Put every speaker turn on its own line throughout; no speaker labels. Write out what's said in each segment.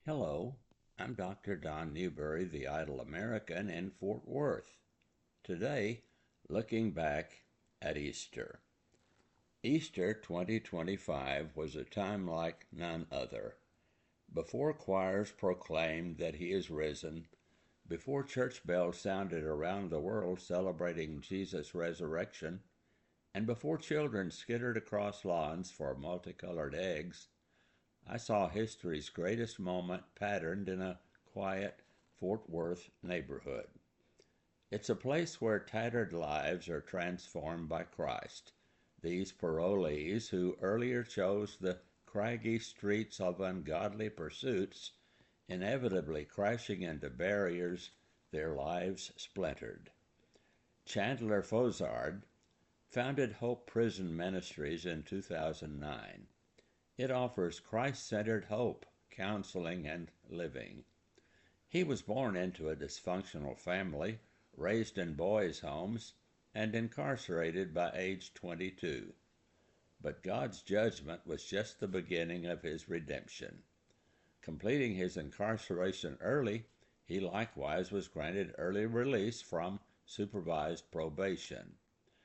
Hello, I'm Dr. Don Newberry, the Idle American in Fort Worth. Today, looking back at Easter. Easter 2025 was a time like none other. Before choirs proclaimed that he is risen, before church bells sounded around the world celebrating Jesus' resurrection, and before children skittered across lawns for multicolored eggs, I saw history's greatest moment patterned in a quiet Fort Worth neighborhood. It's a place where tattered lives are transformed by Christ. These parolees who earlier chose the craggy streets of ungodly pursuits, inevitably crashing into barriers, their lives splintered. Chandler Fozard founded Hope Prison Ministries in 2009. It offers Christ-centered hope, counseling, and living. He was born into a dysfunctional family, raised in boys' homes, and incarcerated by age 22. But God's judgment was just the beginning of his redemption. Completing his incarceration early, he likewise was granted early release from supervised probation.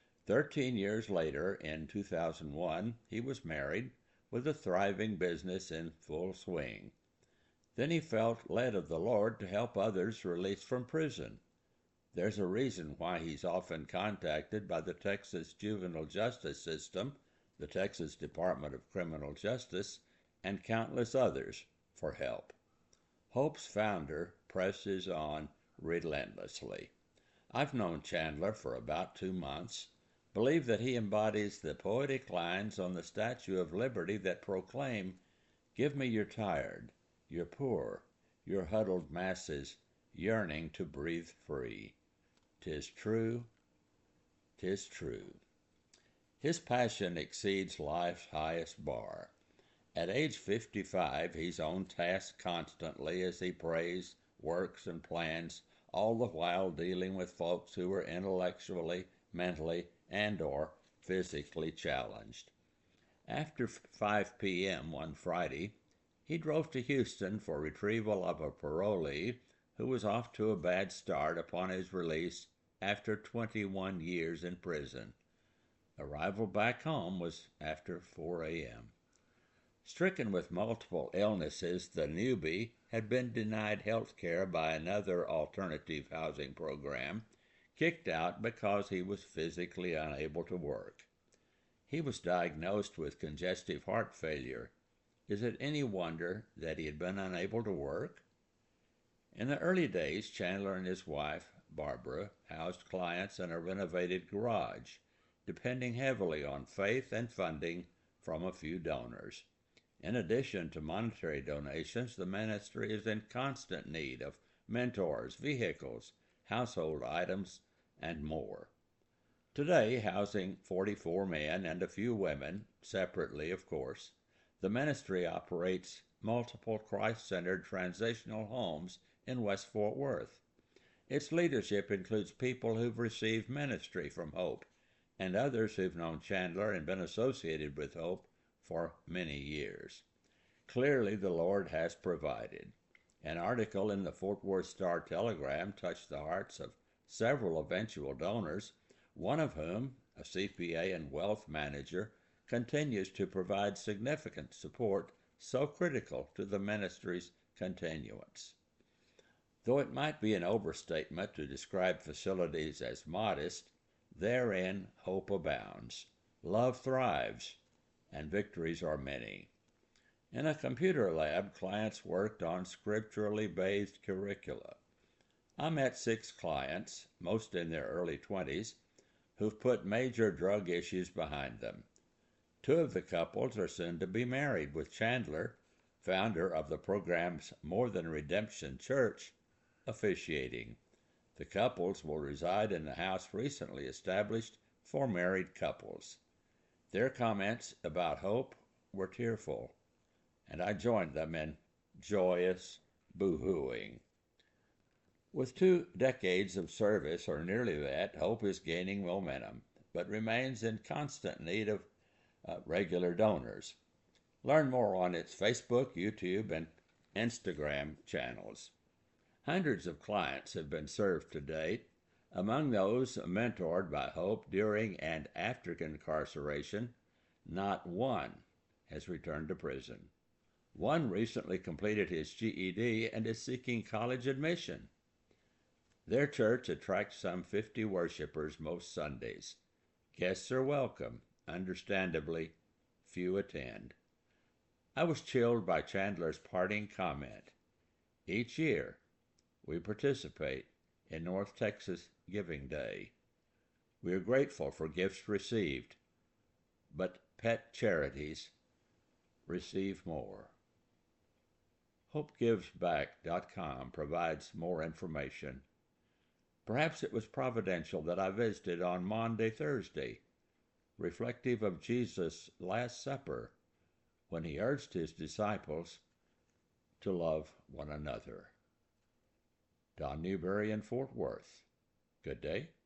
13 years later, in 2001, he was married, with a thriving business in full swing. Then he felt led of the Lord to help others released from prison. There's a reason why he's often contacted by the Texas Juvenile Justice System, the Texas Department of Criminal Justice, and countless others for help. Hope's founder presses on relentlessly. I've known Chandler for about 2 months. Believe that he embodies the poetic lines on the Statue of Liberty that proclaim, "Give me your tired, your poor, your huddled masses yearning to breathe free. 'Tis true, 'tis true." His passion exceeds life's highest bar. At age 55, he's on task constantly as he prays, works, and plans, all the while dealing with folks who are intellectually, mentally, and/or physically challenged. After 5 p.m. one Friday, he drove to Houston for retrieval of a parolee who was off to a bad start upon his release after 21 years in prison. Arrival back home was after 4 a.m. Stricken with multiple illnesses, the newbie had been denied health care by another alternative housing program, kicked out because he was physically unable to work. He was diagnosed with congestive heart failure. Is it any wonder that he had been unable to work? In the early days, Chandler and his wife, Barbara, housed clients in a renovated garage, depending heavily on faith and funding from a few donors. In addition to monetary donations, the ministry is in constant need of mentors, vehicles, household items, and more. Today, housing 44 men and a few women, separately of course, the ministry operates multiple Christ-centered transitional homes in West Fort Worth. Its leadership includes people who've received ministry from Hope and others who've known Chandler and been associated with Hope for many years. Clearly, the Lord has provided. An article in the Fort Worth Star-Telegram touched the hearts of several eventual donors, one of whom, a CPA and wealth manager, continues to provide significant support so critical to the ministry's continuance. Though it might be an overstatement to describe facilities as modest, therein hope abounds, love thrives, and victories are many. In a computer lab, clients worked on scripturally bathed curricula. I met 6 clients, most in their early 20s, who've put major drug issues behind them. 2 of the couples are soon to be married, with Chandler, founder of the program's More Than Redemption Church, officiating. The couples will reside in the house recently established for married couples. Their comments about hope were tearful, and I joined them in joyous boo-hooing. With 2 decades of service, or nearly that, Hope is gaining momentum, but remains in constant need of regular donors. Learn more on its Facebook, YouTube, and Instagram channels. Hundreds of clients have been served to date. Among those mentored by Hope during and after incarceration, not one has returned to prison. One recently completed his GED and is seeking college admission. Their church attracts some 50 worshipers most Sundays. Guests are welcome. Understandably, few attend. I was chilled by Chandler's parting comment. Each year, we participate in North Texas Giving Day. We are grateful for gifts received, but pet charities receive more. HopeGivesBack.com provides more information. Perhaps it was providential that I visited on Maundy Thursday, reflective of Jesus' Last Supper, when he urged his disciples to love one another. Don Newberry in Fort Worth. Good day.